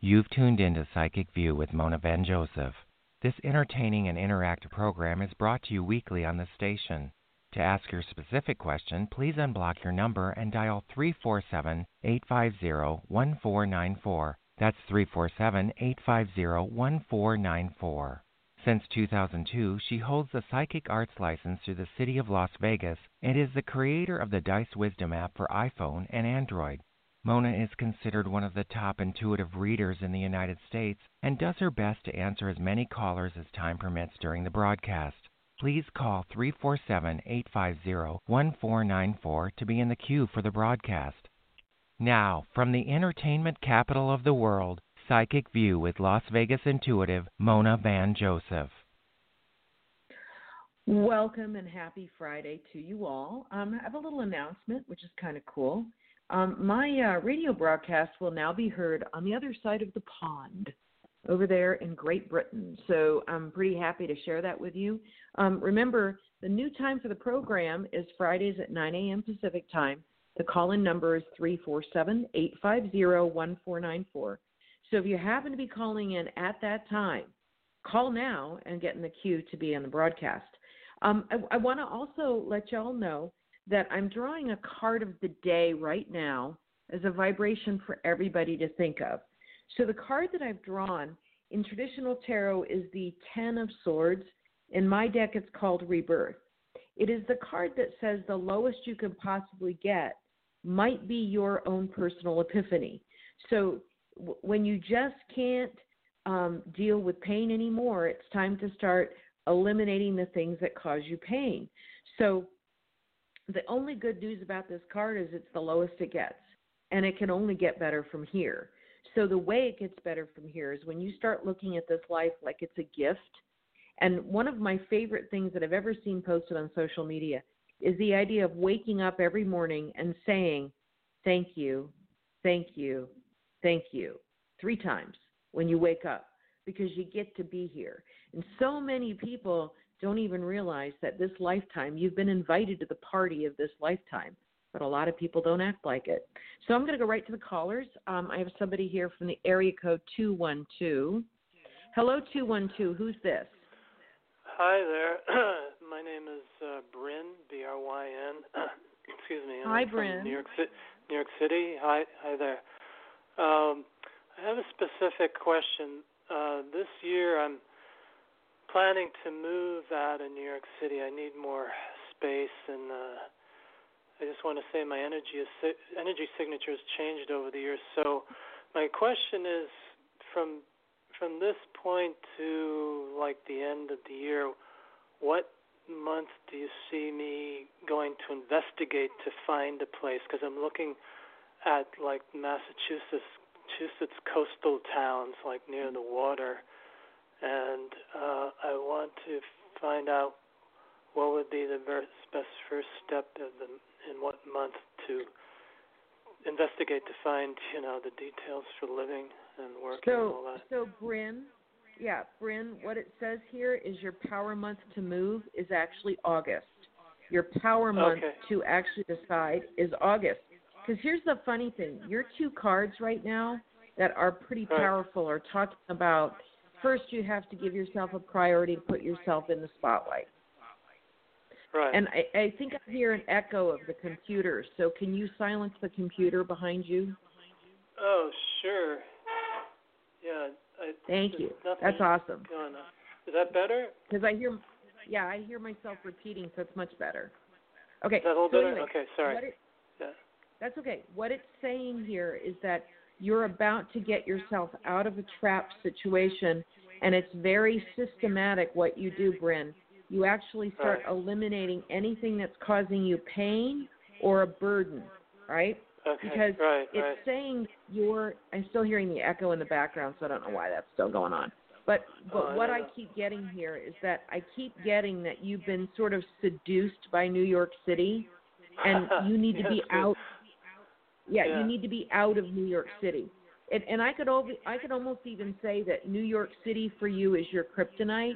You've tuned into Psychic View with Mona Van Joseph. This entertaining and interactive program is brought to you weekly on the station. To ask your specific question, please unblock your number and dial 347-850-1494. That's 347-850-1494. Since 2002, she holds the Psychic Arts license through the City of Las Vegas and is the creator of the Dice Wisdom app for iPhone and Android. Mona is considered one of the top intuitive readers in the United States and does her best to answer as many callers as time permits during the broadcast. Please call 347-850-1494 to be in the queue for the broadcast. Now, from the entertainment capital of the world, Psychic View with Las Vegas intuitive Mona Van Joseph. Welcome and happy Friday to you all. I have a little announcement, which is kind of cool. My radio broadcast will now be heard on the other side of the pond over there in Great Britain. So I'm pretty happy to share that with you. Remember, the new time for the program is Fridays at 9 a.m. Pacific time. The call-in number is 347-850-1494. So if you happen to be calling in at that time, call now and get in the queue to be on the broadcast. I want to also let y'all know that I'm drawing a card of the day right now as a vibration for everybody to think of. So the card that I've drawn in traditional tarot is the Ten of Swords. In my deck, it's called Rebirth. It is the card that says the lowest you could possibly get might be your own personal epiphany. So when you just can't deal with pain anymore, it's time to start eliminating the things that cause you pain. So the only good news about this card is it's the lowest it gets, and it can only get better from here. So the way it gets better from here is when you start looking at this life like it's a gift. And one of my favorite things that I've ever seen posted on social media is the idea of waking up every morning and saying, thank you, thank you, thank you, 3 times when you wake up, because you get to be here. And so many people don't even realize that this lifetime, you've been invited to the party of this lifetime, but a lot of people don't act like it. So I'm going to go right to the callers. I have somebody here from the area code 212. Hello, 212. Who's this? Hi there. My name is Bryn, B-R-Y-N. Excuse me. Hi, I'm Bryn. from New York City. Hi there. I have a specific question. This year I'm planning to move out of New York City. I need more space, and I just want to say my energy signature has changed over the years. So my question is, from this point to like the end of the year, what month do you see me going to investigate to find a place? Because I'm looking at like Massachusetts coastal towns, like near the water. And I want to find out what would be the best first step in what month to investigate to find, the details for living and working and all that. So Bryn, what it says here is your power month to move is actually August. Your power month to actually decide is August. Because here's the funny thing. Your 2 cards right now that are pretty powerful are talking about, first, you have to give yourself a priority to put yourself in the spotlight. Right. And I think I hear an echo of the computer. So can you silence the computer behind you? Oh, sure. Yeah. Thank you. That's awesome. Going on. Is that better? Because I hear myself repeating, so it's much better. Okay. Is that a little better? Anyway, okay, sorry. That's okay. What it's saying here is that you're about to get yourself out of a trap situation, and it's very systematic what you do, Bryn. You actually start eliminating anything that's causing you pain or a burden, right? Okay. Because it's saying I'm still hearing the echo in the background, so I don't know why that's still going on. But what I keep getting here is that I keep getting that you've been sort of seduced by New York City, and you need to be out. You need to be out of New York City. And I could almost even say that New York City for you is your kryptonite.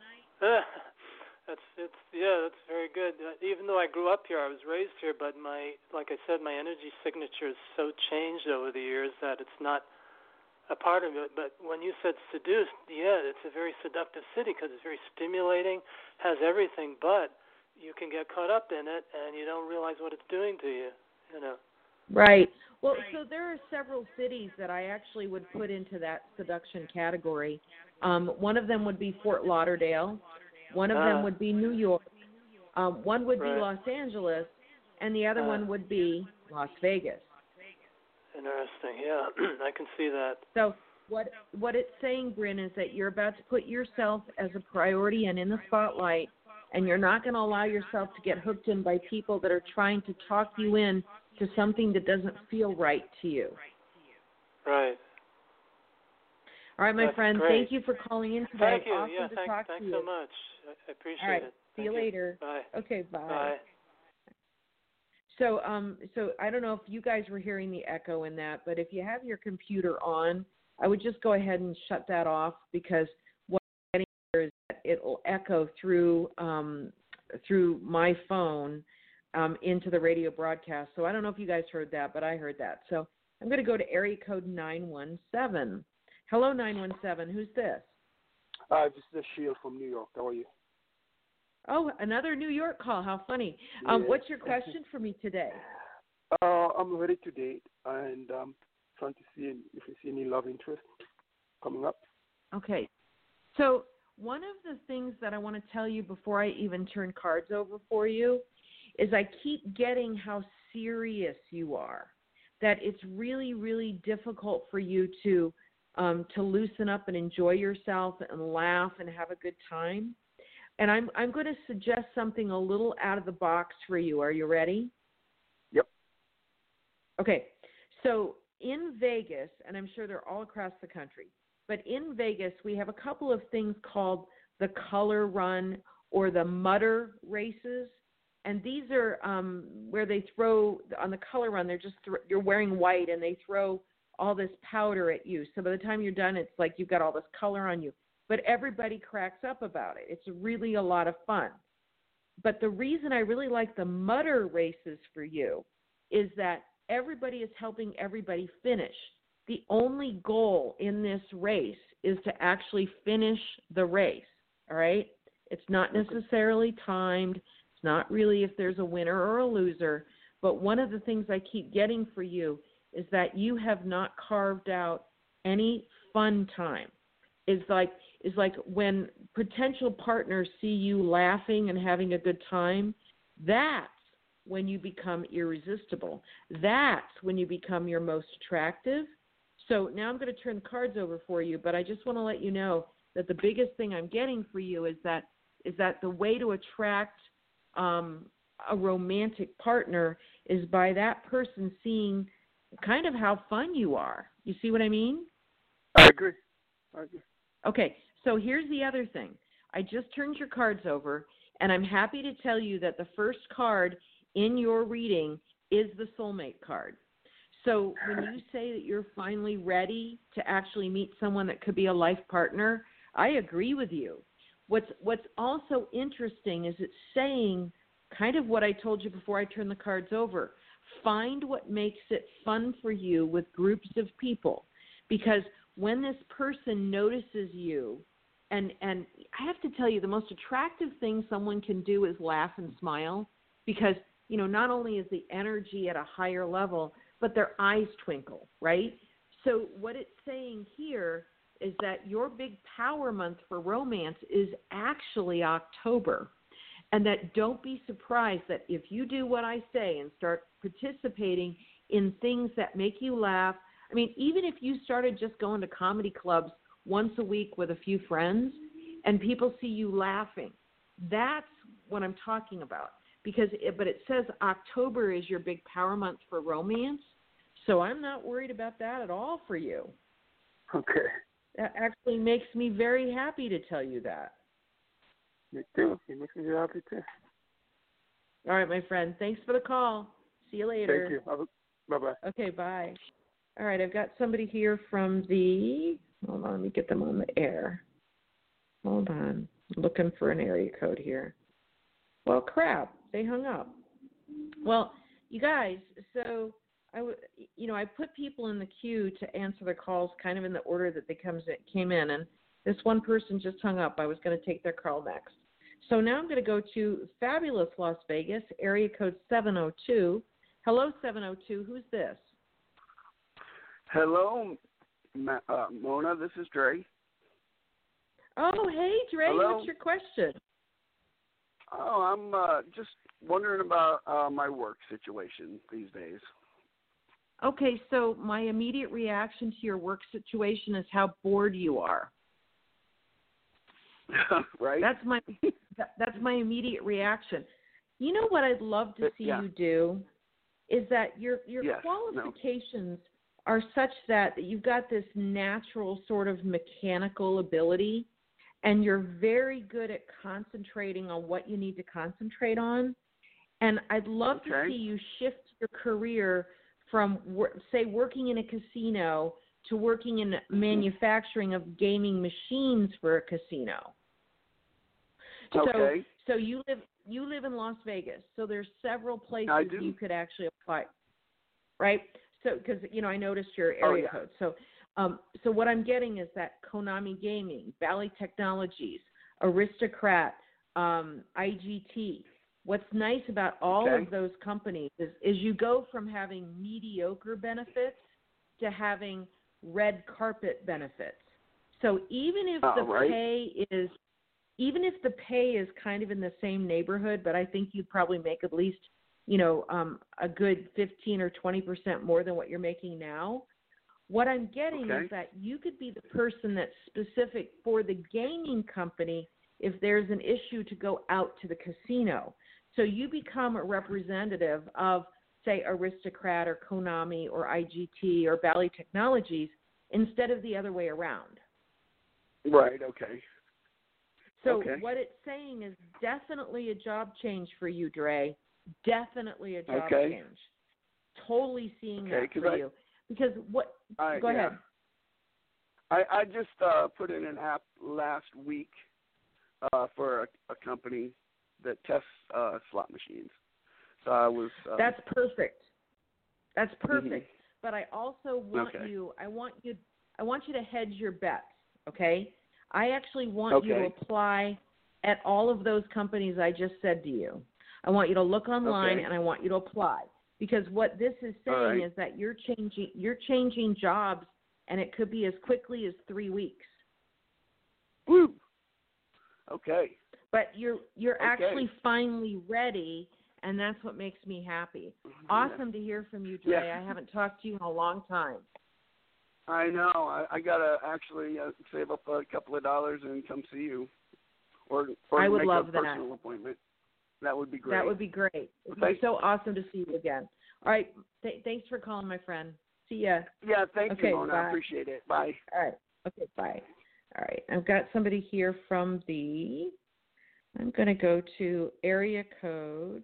That's very good. Even though I grew up here, I was raised here, but like I said, my energy signature is so changed over the years that it's not a part of it. But when you said seduced, yeah, it's a very seductive city because it's very stimulating, has everything, but you can get caught up in it and you don't realize what it's doing to you, you know. Right. Well, so there are several cities that I actually would put into that seduction category. One of them would be Fort Lauderdale. One of them would be New York. One would be Los Angeles, and the other one would be Las Vegas. Interesting. Yeah, I can see that. So what it's saying, Bryn, is that you're about to put yourself as a priority and in the spotlight, and you're not going to allow yourself to get hooked in by people that are trying to talk you in to something that doesn't feel right to you. Right. All right, my That's friend. great. Thank you for calling in today. Thank you. Awesome yeah, to thanks talk to you. so much. I appreciate All right. it. See you later. Bye. Okay, bye. Bye. So I don't know if you guys were hearing the echo in that, but if you have your computer on, I would just go ahead and shut that off, because what I'm getting here is that it will echo through my phone into the radio broadcast. So I don't know if you guys heard that, but I heard that. So I'm going to go to area code 917. Hello, 917. Who's this? This is Shield from New York. How are you? Oh, another New York call. How funny. Yes. What's your question for me today? I'm ready to date, and trying to see if you see any love interest coming up. Okay. So one of the things that I want to tell you before I even turn cards over for you is I keep getting how serious you are, that it's really, really difficult for you to loosen up and enjoy yourself and laugh and have a good time. And I'm going to suggest something a little out of the box for you. Are you ready? Yep. Okay. So in Vegas, and I'm sure they're all across the country, but in Vegas, we have a couple of things called the color run or the mutter races. And these are where they throw, on the color run, you're wearing white and they throw all this powder at you. So by the time you're done, it's like you've got all this color on you. But everybody cracks up about it. It's really a lot of fun. But the reason I really like the mutter races for you is that everybody is helping everybody finish. The only goal in this race is to actually finish the race, all right? It's not necessarily timed. It's not really if there's a winner or a loser. But one of the things I keep getting for you is that you have not carved out any fun time. Is like when potential partners see you laughing and having a good time, that's when you become irresistible. That's when you become your most attractive. So now I'm going to turn the cards over for you, but I just want to let you know that the biggest thing I'm getting for you is that the way to attract a romantic partner is by that person seeing kind of how fun you are. You see what I mean? I agree. Okay, so here's the other thing. I just turned your cards over, and I'm happy to tell you that the first card in your reading is the soulmate card. So when you say that you're finally ready to actually meet someone that could be a life partner, I agree with you. What's also interesting is it's saying kind of what I told you before I turned the cards over. Find what makes it fun for you with groups of people, because when this person notices you, and I have to tell you, the most attractive thing someone can do is laugh and smile, because, you know, not only is the energy at a higher level, but their eyes twinkle, right? So what it's saying here is that your big power month for romance is actually October, and that don't be surprised that if you do what I say and start participating in things that make you laugh. I mean, even if you started just going to comedy clubs once a week with a few friends and people see you laughing, that's what I'm talking about. But it says October is your big power month for romance, so I'm not worried about that at all for you. Okay. That actually makes me very happy to tell you that. Me too. It makes me very happy too. All right, my friend. Thanks for the call. See you later. Thank you. Bye-bye. Okay, bye. All right, I've got somebody here from hold on, let me get them on the air. Hold on. I'm looking for an area code here. Well, crap, they hung up. Well, you guys, so I put people in the queue to answer the calls kind of in the order that they came in, and this one person just hung up. I was going to take their call next. So now I'm going to go to fabulous Las Vegas, area code 702. Hello, 702. Who's this? Hello, Mona. This is Dre. Oh, hey, Dre. Hello. What's your question? Oh, I'm just wondering about my work situation these days. Okay, so my immediate reaction to your work situation is how bored you are. Right? That's my immediate reaction. You know what I'd love to see you do is that your qualifications are such that you've got this natural sort of mechanical ability, and you're very good at concentrating on what you need to concentrate on. And I'd love to see you shift your career from, say, working in a casino to working in manufacturing of gaming machines for a casino. Okay. So you live in Las Vegas. So there's several places you could actually apply, right? So because I noticed your area code. So what I'm getting is that Konami Gaming, Bally Technologies, Aristocrat, IGT. What's nice about all of those companies is you go from having mediocre benefits to having red carpet benefits. So even if the pay is kind of in the same neighborhood, but I think you'd probably make at least, a good 15 or 20% more than what you're making now. What I'm getting is that you could be the person that's specific for the gaming company if there's an issue to go out to the casino. So you become a representative of, say, Aristocrat or Konami or IGT or Bally Technologies instead of the other way around. Right, okay. So what it's saying is definitely a job change for you, Dre. Definitely a job change. Totally seeing that for you. Because what? Go ahead. I just put in an app last week for a company that tests slot machines. So I was. That's perfect. That's perfect. Mm-hmm. But I also want you. I want you to hedge your bets. Okay. I actually want you to apply at all of those companies I just said to you. I want you to look online and I want you to apply, because what this is saying is that you're changing jobs, and it could be as quickly as 3 weeks. Woo. Okay. But you're actually finally ready, and that's what makes me happy. Awesome to hear from you, Dre. I haven't talked to you in a long time. I know. I gotta actually save up a couple of dollars and come see you, or I would make love a personal appointment. That would be great. That would be great. It would be so awesome to see you again. All right. Thanks for calling, my friend. See ya. Yeah, thank you, Mona. I appreciate it. Bye. All right. Okay, bye. All right. I've got somebody here from I'm going to go to area code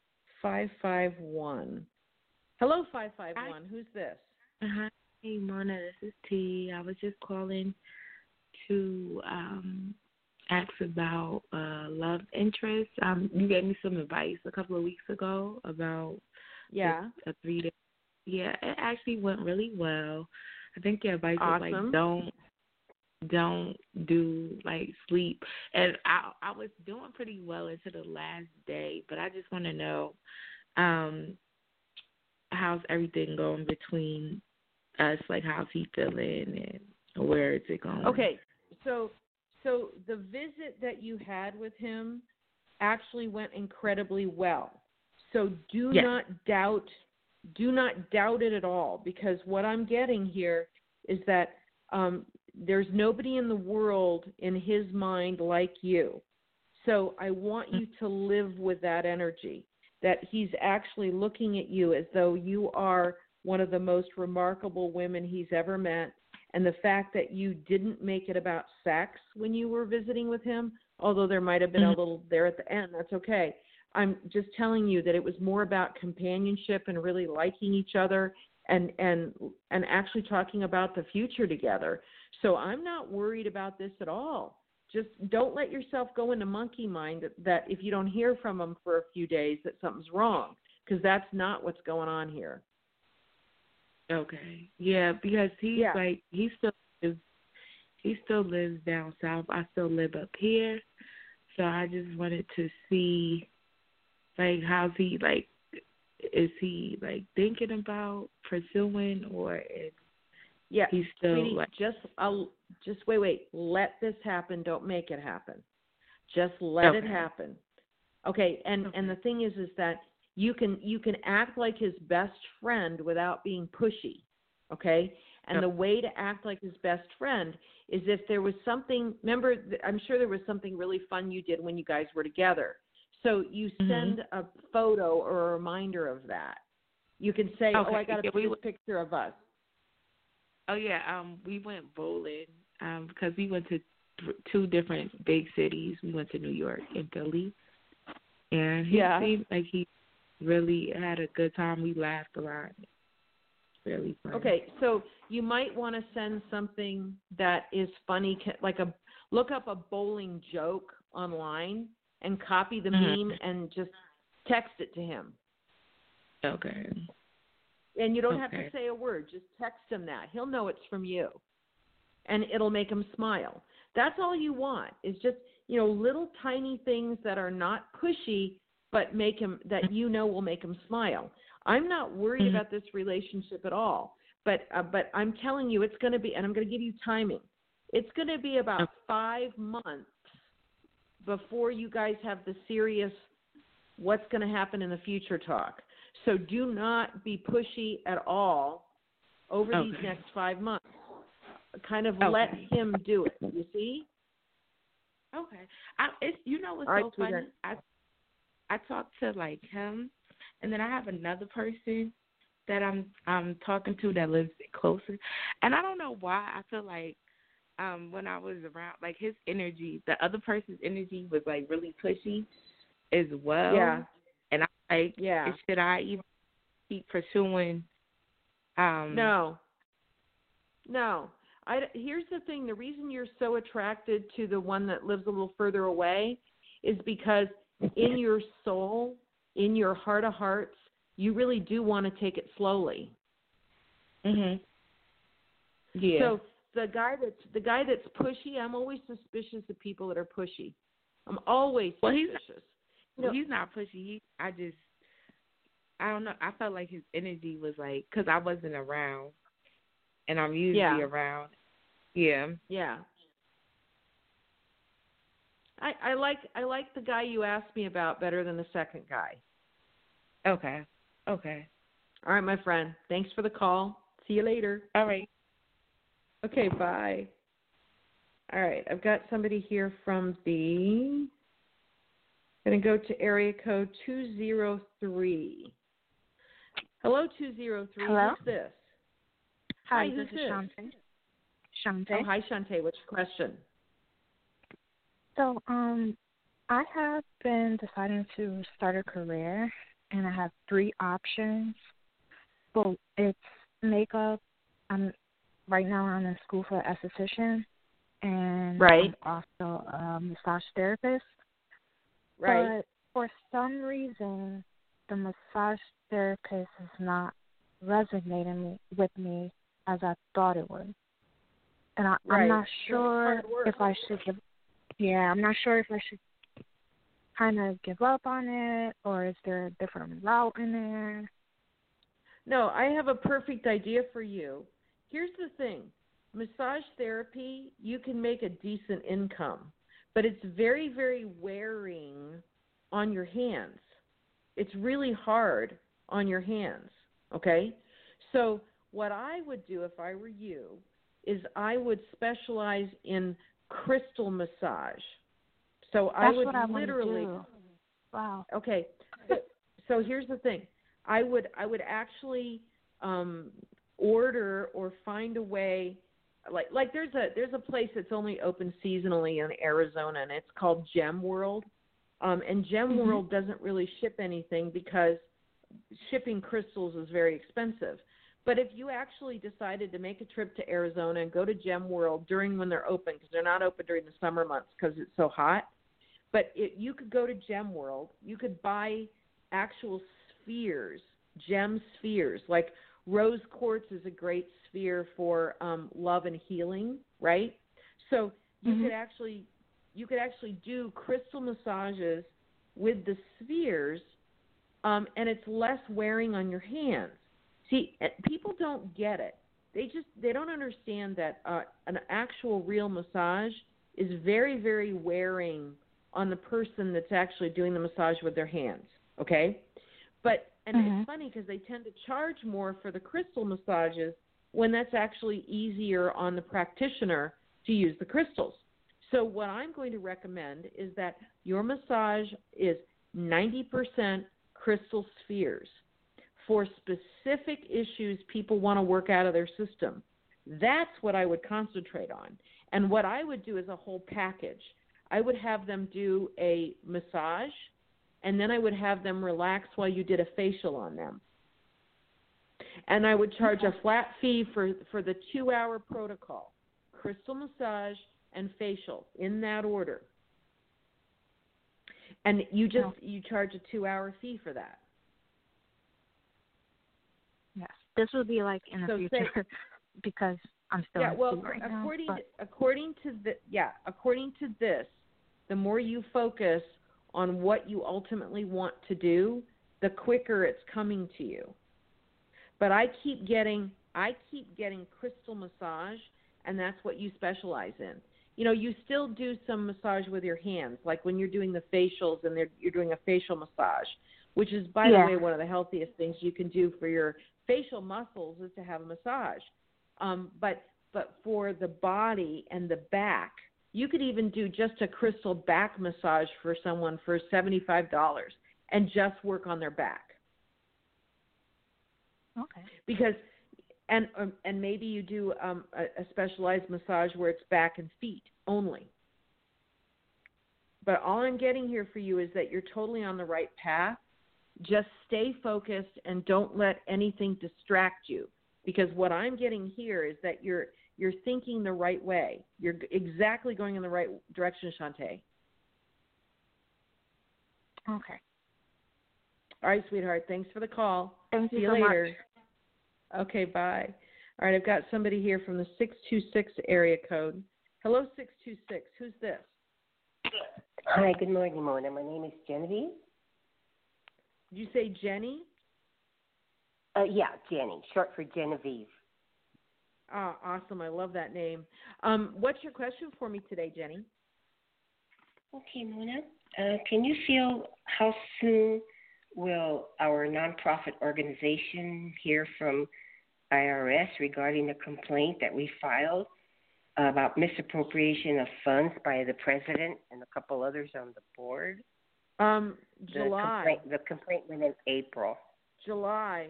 551. Hello, 551. Who's this? Hi, Mona. This is T. I was just calling to ask about love interest. You gave me some advice a couple of weeks ago about a 3-day. Yeah, it actually went really well. I think your advice was like don't do like sleep, and I was doing pretty well into the last day, but I just want to know how's everything going between us, like how's he feeling and where is it going? Okay, so the visit that you had with him actually went incredibly well. So do not doubt it at all, because what I'm getting here is that there's nobody in the world in his mind like you. So I want you to live with that energy, that he's actually looking at you as though you are one of the most remarkable women he's ever met. And the fact that you didn't make it about sex when you were visiting with him, although there might have been a little there at the end, that's okay. I'm just telling you that it was more about companionship and really liking each other and actually talking about the future together. So I'm not worried about this at all. Just don't let yourself go into monkey mind that if you don't hear from him for a few days that something's wrong, because that's not what's going on here. Okay. Yeah, because he's like he still lives down south. I still live up here. So I just wanted to see like how's he like is he like thinking about pursuing or is he's still sweetie, like just wait. Let this happen. Don't make it happen. Just let it happen. Okay, and the thing is that you can act like his best friend without being pushy, okay? And the way to act like his best friend is if there was something, remember, I'm sure there was something really fun you did when you guys were together. So you send a photo or a reminder of that. You can say, I got a picture of us. Oh, yeah, we went bowling because we went to two different big cities. We went to New York and Philly. And he seemed like he really had a good time. We laughed a lot. Really fun. Okay, so you might want to send something that is funny, like look up a bowling joke online and copy the meme and just text it to him. Okay. And you don't have to say a word. Just text him that. He'll know it's from you. And it'll make him smile. That's all you want is just, little tiny things that are not pushy, but make him, that will make him smile. I'm not worried about this relationship at all. But I'm telling you, it's going to be, and I'm going to give you timing. It's going to be about 5 months before you guys have the serious what's going to happen in the future talk. So do not be pushy at all over these next 5 months. Kind of let him do it. You see? Okay. What's so funny? I talked to like him, and then I have another person that I'm talking to that lives closer, and I don't know why I feel like when I was around, like his energy, the other person's energy was like really pushy as well. Yeah. And I'm like, should I even keep pursuing? No. Here's the thing. The reason you're so attracted to the one that lives a little further away is because in your soul, in your heart of hearts, you really do want to take it slowly. Mhm. Yeah. So the guy that's pushy, I'm always suspicious of people that are pushy. I'm always suspicious. He's not pushy. I don't know. I felt like his energy was like, because I wasn't around, and I'm usually around. Yeah. Yeah. I like the guy you asked me about better than the second guy. Okay. All right, my friend. Thanks for the call. See you later. All right. Okay, bye. All right, I've got somebody here from I'm going to go to area code 203. Hello, 203. Hello? Who's this? Hi, this is Shantae. Oh, hi, Shantae. What's your question? So, I have been deciding to start a career, and I have 3 options. Well, it's makeup. Right now I'm in school for esthetician, and I'm also a massage therapist. Right. But for some reason, the massage therapist is not resonating with me as I thought it would. And I'm not sure if I should I'm not sure if I should kind of give up on it, or is there a different route in there? No, I have a perfect idea for you. Here's the thing. Massage therapy, you can make a decent income, but it's very, very wearing on your hands. It's really hard on your hands, okay? So what I would do if I were you is I would specialize in crystal massage. So That's I would what I literally want to do. Wow. Okay. So here's the thing. I would actually order or find a way, like there's a place that's only open seasonally in Arizona, and it's called Gem World. And Gem World doesn't really ship anything because shipping crystals is very expensive. But if you actually decided to make a trip to Arizona and go to Gem World during when they're open, because they're not open during the summer months because it's so hot, but you could go to Gem World, you could buy actual spheres, gem spheres, like Rose quartz is a great sphere for love and healing, right? So you could actually do crystal massages with the spheres, and it's less wearing on your hands. See, people don't get it. They don't understand that an actual real massage is very, very wearing on the person that's actually doing the massage with their hands, okay? It's funny because they tend to charge more for the crystal massages when that's actually easier on the practitioner to use the crystals. So what I'm going to recommend is that your massage is 90% crystal spheres for specific issues people want to work out of their system. That's what I would concentrate on. And what I would do is a whole package. I would have them do a massage, and then I would have them relax while you did a facial on them. And I would charge a flat fee for the 2-hour protocol, crystal massage and facial, in that order. And you charge a 2-hour fee for that. Yes, this will be like in the future because I'm still in school right now. According to this, the more you focus on what you ultimately want to do, the quicker it's coming to you. But I keep getting crystal massage, and that's what you specialize in. You know, you still do some massage with your hands, like when you're doing the facials and you're doing a facial massage, which is, by the way, one of the healthiest things you can do for your facial muscles is to have a massage. But for the body and the back, you could even do just a crystal back massage for someone for $75 and just work on their back. Okay. Because and maybe you do a specialized massage where it's back and feet only. But all I'm getting here for you is that you're totally on the right path. Just stay focused and don't let anything distract you. Because what I'm getting here is that you're thinking the right way. You're exactly going in the right direction, Shantae. Okay. All right, sweetheart. Thanks for the call. Thank you See you so later. much. Okay, bye. All right, I've got somebody here from the 626 area code. Hello, 626. Who's this? Hi, good morning, Mona. My name is Genevieve. Did you say Jenny? Yeah, Jenny, short for Genevieve. Ah, awesome. I love that name. What's your question for me today, Jenny? Okay, Mona. Can you feel how soon will our nonprofit organization hear from IRS regarding the complaint that we filed about misappropriation of funds by the president and a couple others on the board? July. The complaint went in April. July.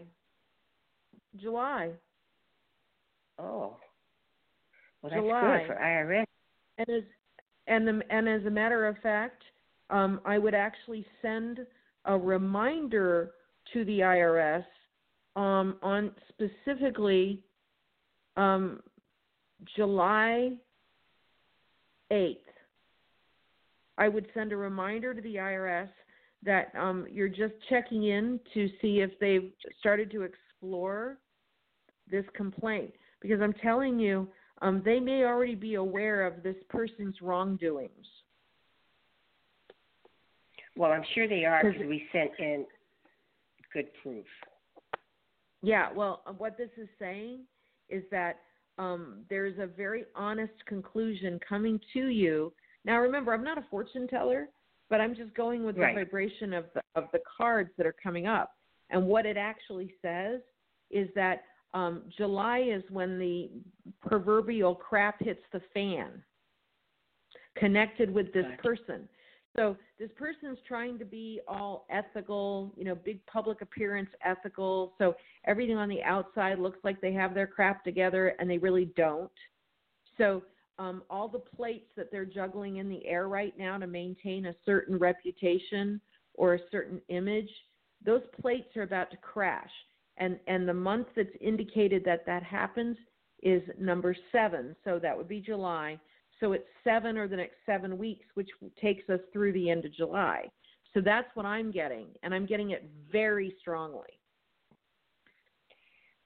Oh. Well, that's July. good for IRS. And as a matter of fact, I would actually send a reminder to the IRS on specifically July 8th. I would send a reminder to the IRS that you're just checking in to see if they've started to explore this complaint. Because I'm telling you, they may already be aware of this person's wrongdoings. Well, I'm sure they are because we sent in good proof. Yeah, well, what this is saying is that there's a very honest conclusion coming to you. Now, remember, I'm not a fortune teller, but I'm just going with the vibration of the cards that are coming up. And what it actually says is that July is when the proverbial crap hits the fan, connected with this person. So this person's trying to be all ethical, big public appearance ethical. So everything on the outside looks like they have their crap together, and they really don't. So all the plates that they're juggling in the air right now to maintain a certain reputation or a certain image, those plates are about to crash. And the month that's indicated that happens is number 7. So that would be July. So it's 7 or the next 7 weeks, which takes us through the end of July. So that's what I'm getting, and I'm getting it very strongly.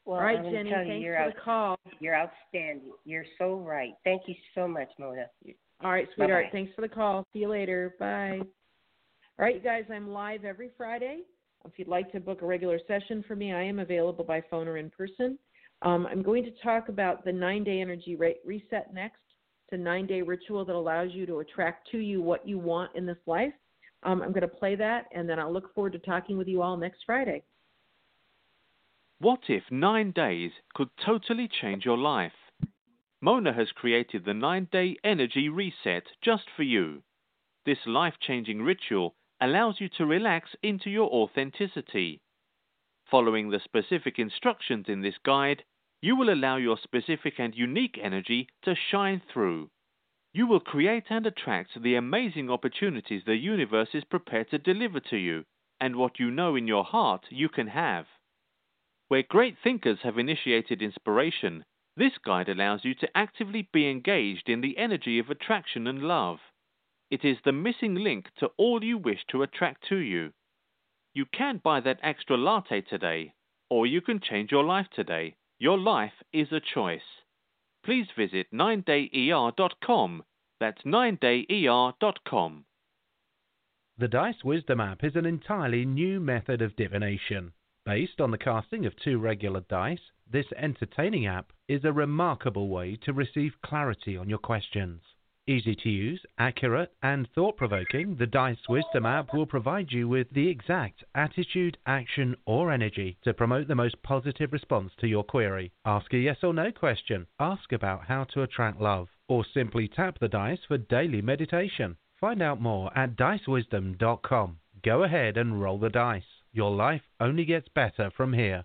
Well, All right, I'm Jenny, tell thanks you, for the call. You're outstanding. You're so right. Thank you so much, Mona. All right, sweetheart. Bye-bye. Thanks for the call. See you later. Bye. All right, you guys, I'm live every Friday. If you'd like to book a regular session for me, I am available by phone or in person. I'm going to talk about the 9-day energy reset next. It's a 9-day ritual that allows you to attract to you what you want in this life. I'm going to play that, and then I'll look forward to talking with you all next Friday. What if 9 days could totally change your life? Mona has created the 9-day energy reset just for you. This life-changing ritual allows you to relax into your authenticity. Following the specific instructions in this guide, you will allow your specific and unique energy to shine through. You will create and attract the amazing opportunities the universe is prepared to deliver to you, and what you know in your heart you can have. Where great thinkers have initiated inspiration, this guide allows you to actively be engaged in the energy of attraction and love. It is the missing link to all you wish to attract to you. You can buy that extra latte today, or you can change your life today. Your life is a choice. Please visit 9dayer.com. That's 9dayer.com. The Dice Wisdom app is an entirely new method of divination. Based on the casting of 2 regular dice, this entertaining app is a remarkable way to receive clarity on your questions. Easy to use, accurate, and thought-provoking, the Dice Wisdom app will provide you with the exact attitude, action, or energy to promote the most positive response to your query. Ask a yes or no question, ask about how to attract love, or simply tap the dice for daily meditation. Find out more at dicewisdom.com. Go ahead and roll the dice. Your life only gets better from here.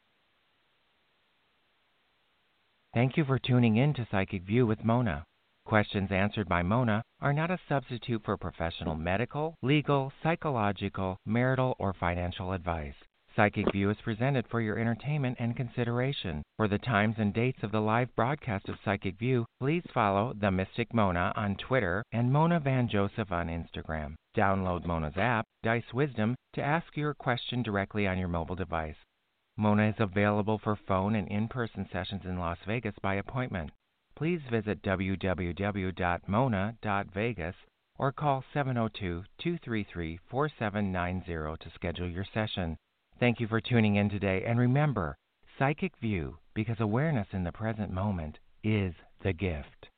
Thank you for tuning in to Psychic View with Mona. Questions answered by Mona are not a substitute for professional medical, legal, psychological, marital, or financial advice. Psychic View is presented for your entertainment and consideration. For the times and dates of the live broadcast of Psychic View, please follow The Mystic Mona on Twitter and Mona Van Joseph on Instagram. Download Mona's app, Dice Wisdom, to ask your question directly on your mobile device. Mona is available for phone and in-person sessions in Las Vegas by appointment. Please visit www.mona.vegas or call 702-233-4790 to schedule your session. Thank you for tuning in today, and remember, Psychic View, because awareness in the present moment is the gift.